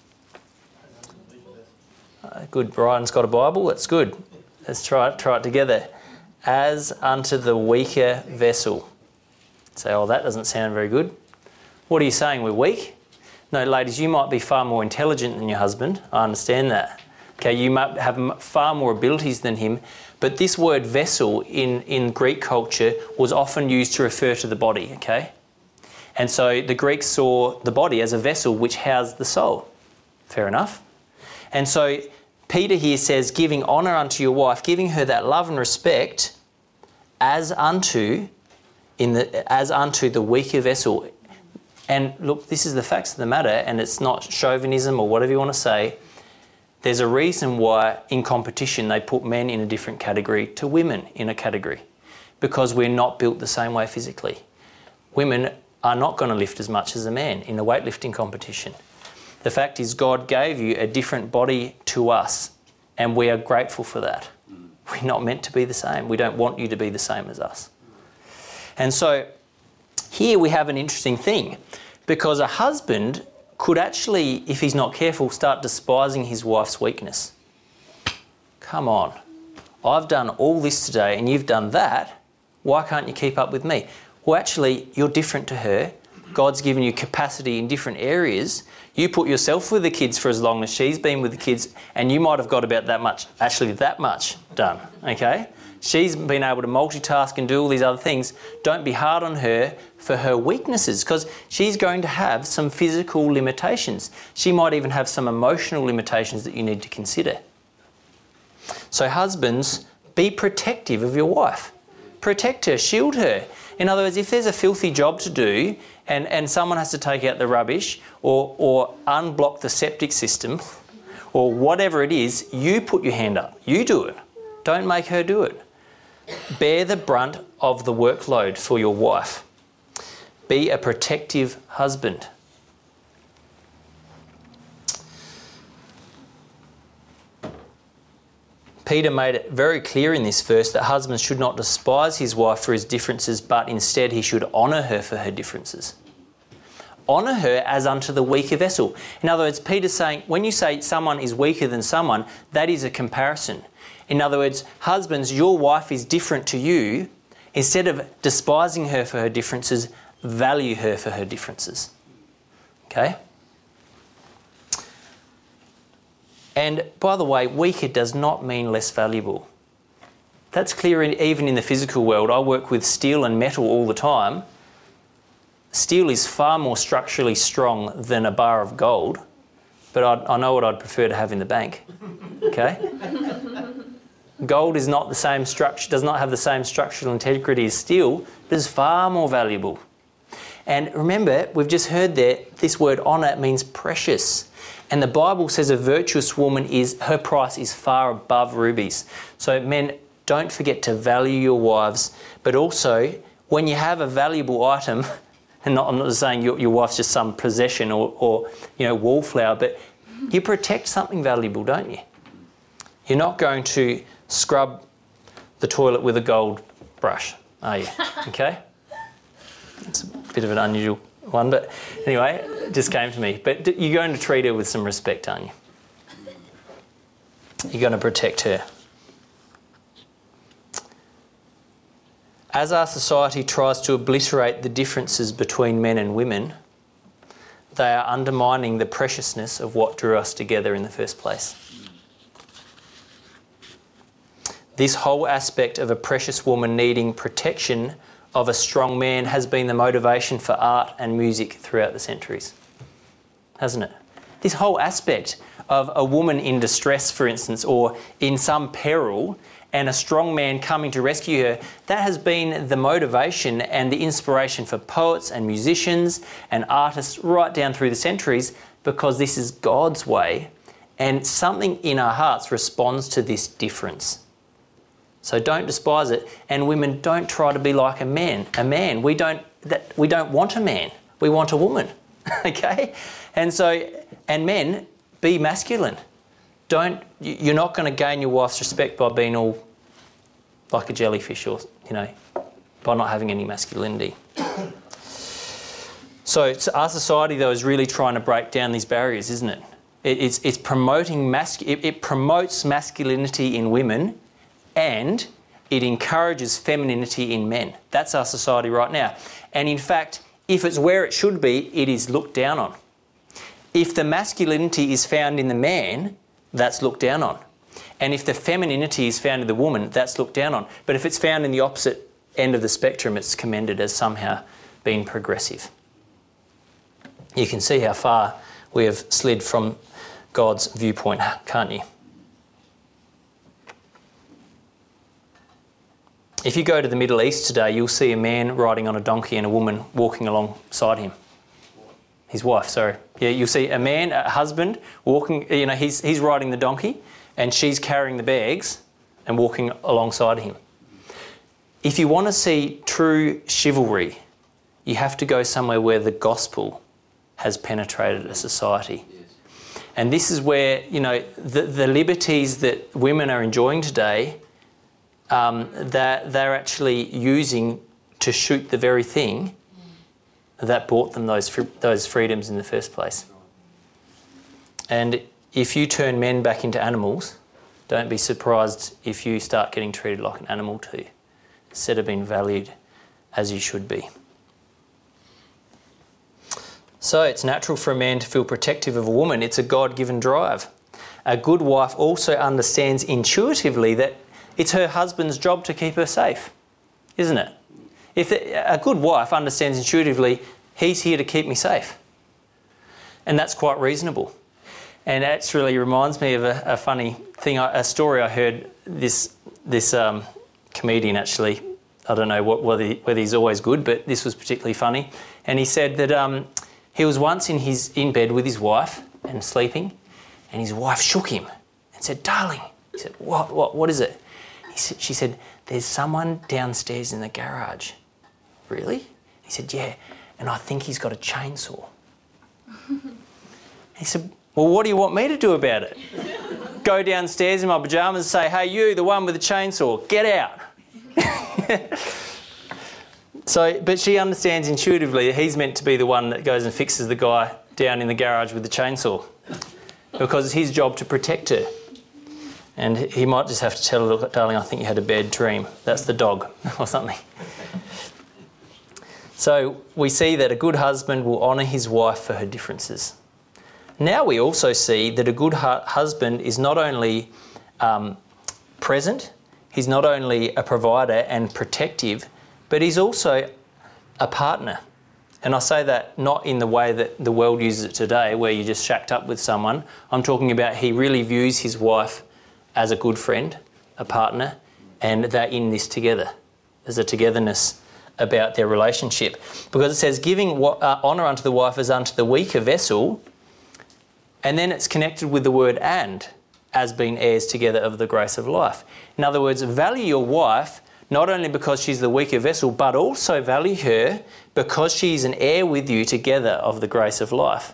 Good. Brian's got a Bible. That's good. Let's try it together. As unto the weaker vessel. Say, oh, that doesn't sound very good. What are you saying? We're weak? No, ladies, you might be far more intelligent than your husband. I understand that. Okay, you might have far more abilities than him. But this word vessel in Greek culture was often used to refer to the body, okay? And so the Greeks saw the body as a vessel which housed the soul. Fair enough. And so Peter here says, giving honour unto your wife, giving her that love and respect as unto the weaker vessel. And look, this is the facts of the matter, and it's not chauvinism or whatever you want to say. There's a reason why in competition they put men in a different category to women in a category, because we're not built the same way physically. Women are not going to lift as much as a man in a weightlifting competition. The fact is God gave you a different body to us, and we are grateful for that. We're not meant to be the same. We don't want you to be the same as us. And so here we have an interesting thing, because a husband could actually, if he's not careful, start despising his wife's weakness. Come on, I've done all this today and you've done that. Why can't you keep up with me? Well, actually, you're different to her. God's given you capacity in different areas. You put yourself with the kids for as long as she's been with the kids, and you might have got about that much done, okay? She's been able to multitask and do all these other things. Don't be hard on her for her weaknesses, because she's going to have some physical limitations. She might even have some emotional limitations that you need to consider. So husbands, be protective of your wife. Protect her, shield her. In other words, if there's a filthy job to do and someone has to take out the rubbish or unblock the septic system or whatever it is, you put your hand up. You do it. Don't make her do it. Bear the brunt of the workload for your wife. Be a protective husband. Peter made it very clear in this verse that husbands should not despise his wife for his differences, but instead he should honour her for her differences. Honour her as unto the weaker vessel. In other words, Peter's saying, when you say someone is weaker than someone, that is a comparison. In other words, husbands, your wife is different to you. Instead of despising her for her differences, value her for her differences. Okay? And by the way, weaker does not mean less valuable. That's clear even in the physical world. I work with steel and metal all the time. Steel is far more structurally strong than a bar of gold, but I know what I'd prefer to have in the bank. Okay? Gold is not the same structure, does not have the same structural integrity as steel, but is far more valuable. And remember, we've just heard there, this word honour means precious. And the Bible says a virtuous woman her price is far above rubies. So men, don't forget to value your wives, but also when you have a valuable item, and I'm not saying your wife's just some possession or wallflower, but you protect something valuable, don't you? You're not going to scrub the toilet with a gold brush, are you? Okay? It's a bit of an unusual one, but anyway, it just came to me. But you're going to treat her with some respect, aren't you? You're going to protect her. As our society tries to obliterate the differences between men and women, they are undermining the preciousness of what drew us together in the first place. This whole aspect of a precious woman needing protection of a strong man has been the motivation for art and music throughout the centuries, hasn't it? This whole aspect of a woman in distress, for instance, or in some peril, and a strong man coming to rescue her, that has been the motivation and the inspiration for poets and musicians and artists right down through the centuries, because this is God's way, and something in our hearts responds to this difference. So don't despise it. And women, don't try to be like a man. We don't want a man. We want a woman. Okay? And men, be masculine. You're not going to gain your wife's respect by being all like a jellyfish or, by not having any masculinity. So our society, though, is really trying to break down these barriers, isn't it? It's promoting it promotes masculinity in women, and it encourages femininity in men. That's our society right now. And in fact, if it's where it should be, it is looked down on. If the masculinity is found in the man, that's looked down on. And if the femininity is found in the woman, that's looked down on. But if it's found in the opposite end of the spectrum, it's commended as somehow being progressive. You can see how far we have slid from God's viewpoint, can't you? If you go to the Middle East today, you'll see a man riding on a donkey and a woman walking alongside him. His wife, sorry. Yeah, you'll see a man, a husband, walking, he's riding the donkey and she's carrying the bags and walking alongside him. If you want to see true chivalry, you have to go somewhere where the gospel has penetrated a society. And this is where, the liberties that women are enjoying today, that they're actually using to shoot the very thing that brought them those freedoms in the first place. And if you turn men back into animals, don't be surprised if you start getting treated like an animal too, instead of being valued as you should be. So it's natural for a man to feel protective of a woman. It's a God-given drive. A good wife also understands intuitively that it's her husband's job to keep her safe, isn't it? If a good wife understands intuitively, he's here to keep me safe. And that's quite reasonable. And that really reminds me of a funny thing, a story I heard. This comedian actually, I don't know whether he's always good, but this was particularly funny. And he said that he was once in bed with his wife and sleeping, and his wife shook him and said, "Darling," he said, "What is it?" She said, "There's someone downstairs in the garage." "Really?" He said, "Yeah, and I think he's got a chainsaw." He said, "Well, what do you want me to do about it? Go downstairs in my pyjamas and say, 'Hey, you, the one with the chainsaw, get out.'" But she understands intuitively that he's meant to be the one that goes and fixes the guy down in the garage with the chainsaw, because it's his job to protect her. And he might just have to tell her, "Look, darling, I think you had a bad dream. That's the dog," or something. So we see that a good husband will honour his wife for her differences. Now we also see that a good husband is not only present, he's not only a provider and protective, but he's also a partner. And I say that not in the way that the world uses it today, where you're just shacked up with someone. I'm talking about he really views his wife as a good friend, a partner, and they're in this together. There's a togetherness about their relationship. Because it says, giving honour unto the wife as unto the weaker vessel, and then it's connected with the word "and," as being heirs together of the grace of life. In other words, value your wife not only because she's the weaker vessel, but also value her because she's an heir with you together of the grace of life.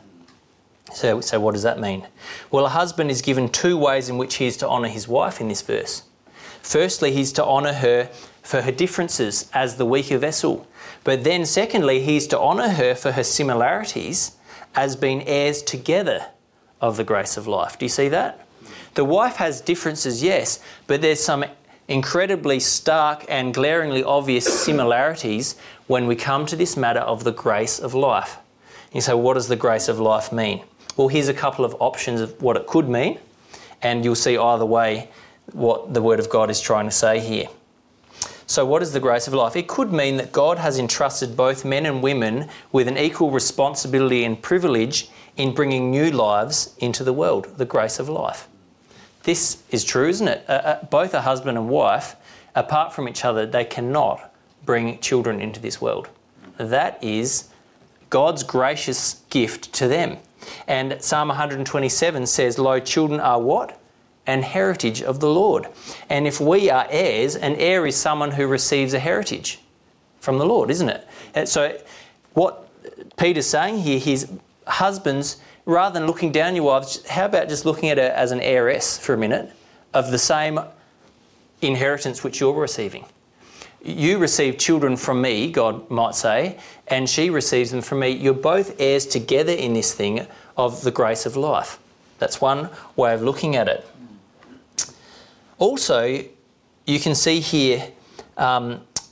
So what does that mean? Well, a husband is given two ways in which he is to honour his wife in this verse. Firstly, he's to honour her for her differences as the weaker vessel. But then secondly, he's to honour her for her similarities as being heirs together of the grace of life. Do you see that? The wife has differences, yes, but there's some incredibly stark and glaringly obvious similarities when we come to this matter of the grace of life. You say, what does the grace of life mean? Well, here's a couple of options of what it could mean, and you'll see either way what the Word of God is trying to say here. So what is the grace of life? It could mean that God has entrusted both men and women with an equal responsibility and privilege in bringing new lives into the world, the grace of life. This is true, isn't it? Both a husband and wife, apart from each other, they cannot bring children into this world. That is God's gracious gift to them. And Psalm 127 says, "Lo, children are" what? "An heritage of the Lord." And if we are heirs, an heir is someone who receives a heritage from the Lord, isn't it? And so what Peter's saying here is, husbands, rather than looking down your wives, how about just looking at her as an heiress for a minute of the same inheritance which you're receiving? You receive children from me, God might say, and she receives them from me. You're both heirs together in this thing of the grace of life. That's one way of looking at it. Also, you can see here,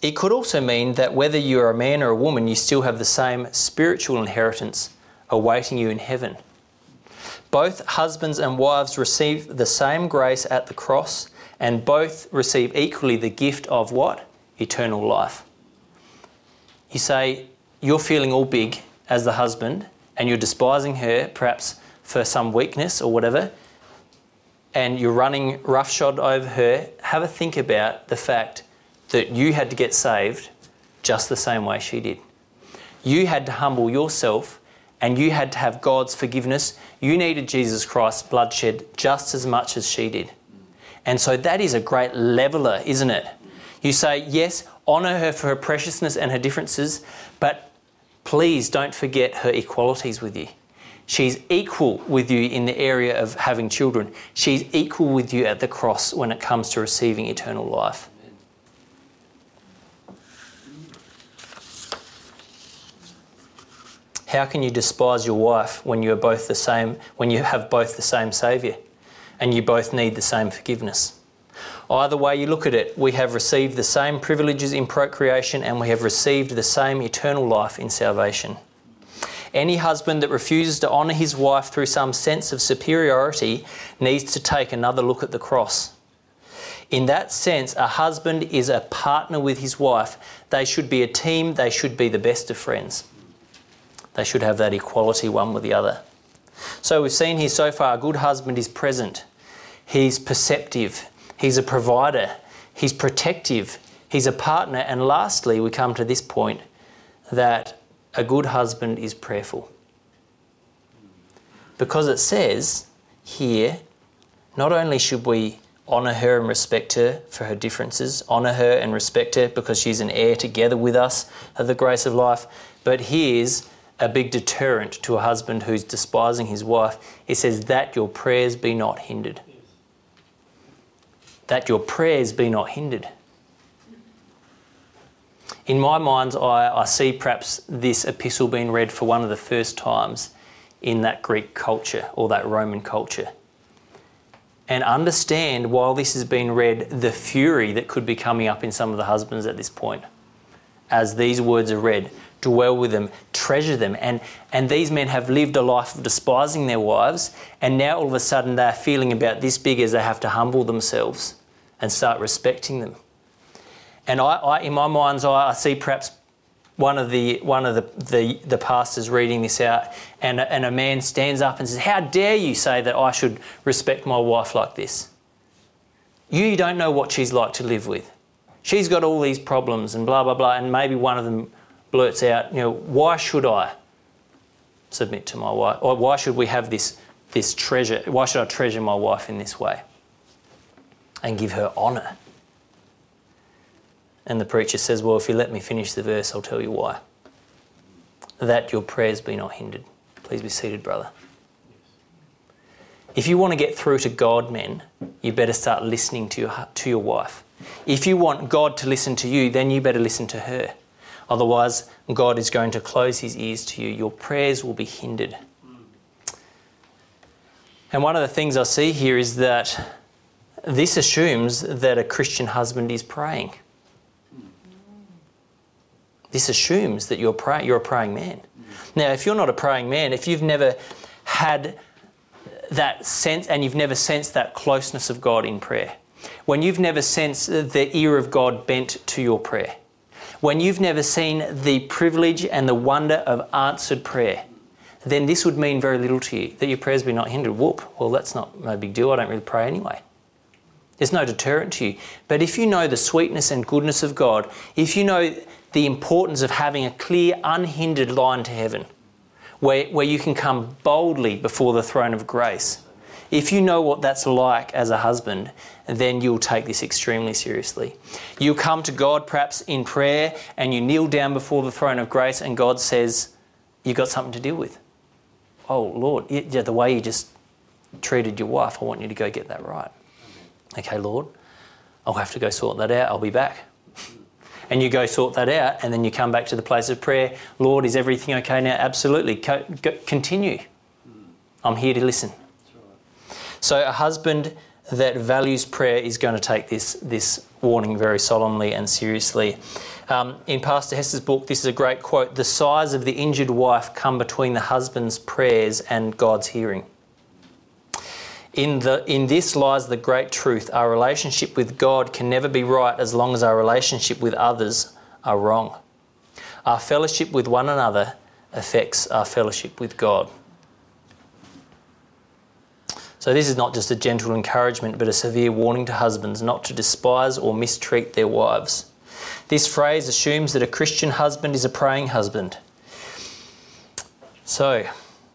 It could also mean that whether you're a man or a woman, you still have the same spiritual inheritance awaiting you in heaven. Both husbands and wives receive the same grace at the cross, and both receive equally the gift of what? Eternal life. You say, you're feeling all big as the husband, and you're despising her, perhaps for some weakness or whatever, and you're running roughshod over her. Have a think about the fact that you had to get saved just the same way she did. You had to humble yourself, and you had to have God's forgiveness. You needed Jesus Christ's bloodshed just as much as she did. And so that is a great leveller, isn't it? You say, yes, honour her for her preciousness and her differences, but please don't forget her equalities with you. She's equal with you in the area of having children. She's equal with you at the cross when it comes to receiving eternal life. How can you despise your wife when you are both the same, when you have both the same Saviour and you both need the same forgiveness? Either way you look at it, we have received the same privileges in procreation and we have received the same eternal life in salvation. Any husband that refuses to honour his wife through some sense of superiority needs to take another look at the cross. In that sense, a husband is a partner with his wife. They should be a team. They should be the best of friends. They should have that equality one with the other. So we've seen here so far, a good husband is present. He's perceptive. He's a provider. He's protective. He's a partner. And lastly, we come to this point, that a good husband is prayerful. Because it says here, not only should we honour her and respect her for her differences, honour her and respect her because she's an heir together with us of the grace of life, but here's a big deterrent to a husband who's despising his wife. It says that your prayers be not hindered. That your prayers be not hindered. In my mind's eye, I see perhaps this epistle being read for one of the first times in that Greek culture or that Roman culture. And understand, while this is being read, the fury that could be coming up in some of the husbands at this point. As these words are read, dwell with them, treasure them. And these men have lived a life of despising their wives, and now all of a sudden they're feeling about this big as they have to humble themselves and start respecting them. And I in my mind's eye, I see perhaps one of the pastors reading this out, and a man stands up and says, "How dare you say that I should respect my wife like this? You don't know what she's like to live with. She's got all these problems and blah, blah, blah." And maybe one of them blurts out, "Why should I submit to my wife? Or why should we have this treasure? Why should I treasure my wife in this way and give her honour?" And the preacher says, "Well, if you let me finish the verse, I'll tell you why. That your prayers be not hindered." Please be seated, brother. If you want to get through to God, men, you better start listening to your wife. If you want God to listen to you, then you better listen to her. Otherwise, God is going to close his ears to you. Your prayers will be hindered. And one of the things I see here is that this assumes that a Christian husband is praying. This assumes that you're a praying man. Now, if you're not a praying man, if you've never had that sense and you've never sensed that closeness of God in prayer, when you've never sensed the ear of God bent to your prayer, when you've never seen the privilege and the wonder of answered prayer, then this would mean very little to you, that your prayers be not hindered. Whoop, well, that's no big deal. I don't really pray anyway. There's no deterrent to you. But if you know the sweetness and goodness of God, if you know the importance of having a clear, unhindered line to heaven, where you can come boldly before the throne of grace, if you know what that's like as a husband, then you'll take this extremely seriously. You'll come to God perhaps in prayer and you kneel down before the throne of grace and God says, "You've got something to deal with. Oh, Lord, the way you just treated your wife, I want you to go get that right." "Okay, Lord, I'll have to go sort that out. I'll be back." And you go sort that out, and then you come back to the place of prayer. "Lord, is everything okay now?" "Absolutely. Continue. I'm here to listen." So a husband that values prayer is going to take this warning very solemnly and seriously. In Pastor Hester's book, this is a great quote: "The sighs of the injured wife come between the husband's prayers and God's hearing." In this lies the great truth. Our relationship with God can never be right as long as our relationship with others are wrong. Our fellowship with one another affects our fellowship with God. So this is not just a gentle encouragement, but a severe warning to husbands not to despise or mistreat their wives. This phrase assumes that a Christian husband is a praying husband. So,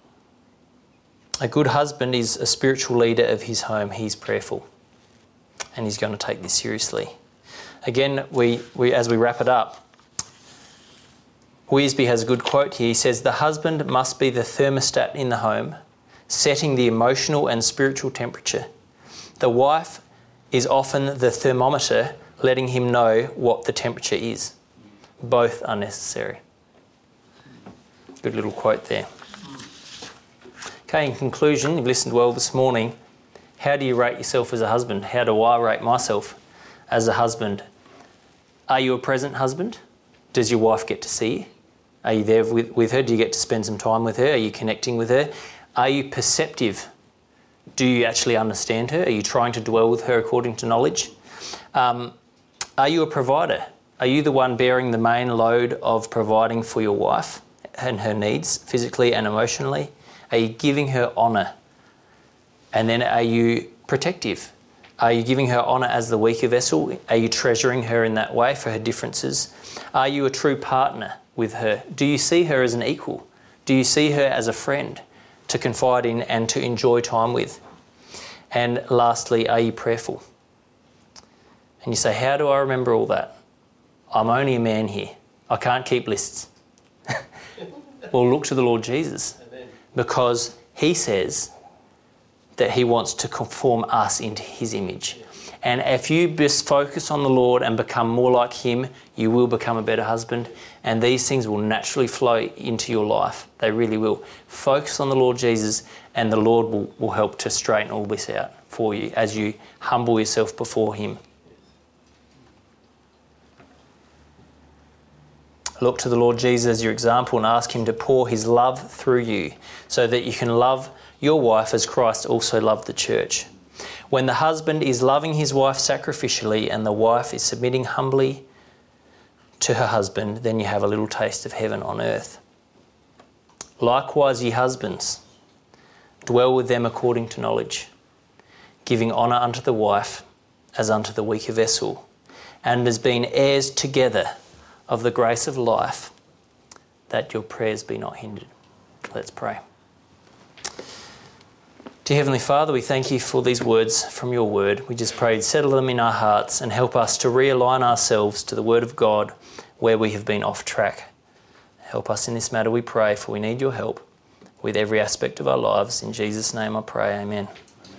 a good husband is a spiritual leader of his home. He's prayerful, and he's going to take this seriously. Again, we as we wrap it up, Wearsby has a good quote here. He says, "The husband must be the thermostat in the home, setting the emotional and spiritual temperature. The wife is often the thermometer, letting him know what the temperature is. Both are necessary." Good little quote there. Okay, in conclusion, you've listened well this morning. How do you rate yourself as a husband? How do I rate myself as a husband? Are you a present husband? Does your wife get to see you? Are you there with her? Do you get to spend some time with her? Are you connecting with her? Are you perceptive? Do you actually understand her? Are you trying to dwell with her according to knowledge? Are you a provider? Are you the one bearing the main load of providing for your wife and her needs, physically and emotionally? Are you giving her honour? And then are you protective? Are you giving her honour as the weaker vessel? Are you treasuring her in that way for her differences? Are you a true partner with her? Do you see her as an equal? Do you see her as a friend to confide in and to enjoy time with? And lastly, are you prayerful? And you say, how do I remember all that? I'm only a man here. I can't keep lists. Well, look to the Lord Jesus. Amen. Because he says that he wants to conform us into his image. And if you just focus on the Lord and become more like him, you will become a better husband. And these things will naturally flow into your life. They really will. Focus on the Lord Jesus, and the Lord will help to straighten all this out for you as you humble yourself before him. Look to the Lord Jesus as your example and ask him to pour his love through you so that you can love your wife as Christ also loved the church. When the husband is loving his wife sacrificially and the wife is submitting humbly to her husband, then you have a little taste of heaven on earth. Likewise, ye husbands, dwell with them according to knowledge, giving honour unto the wife as unto the weaker vessel, and as being heirs together of the grace of life, that your prayers be not hindered. Let's pray. Dear Heavenly Father, we thank you for these words from your word. We just pray, settle them in our hearts and help us to realign ourselves to the word of God where we have been off track. Help us in this matter, we pray, for we need your help with every aspect of our lives. In Jesus' name I pray, amen.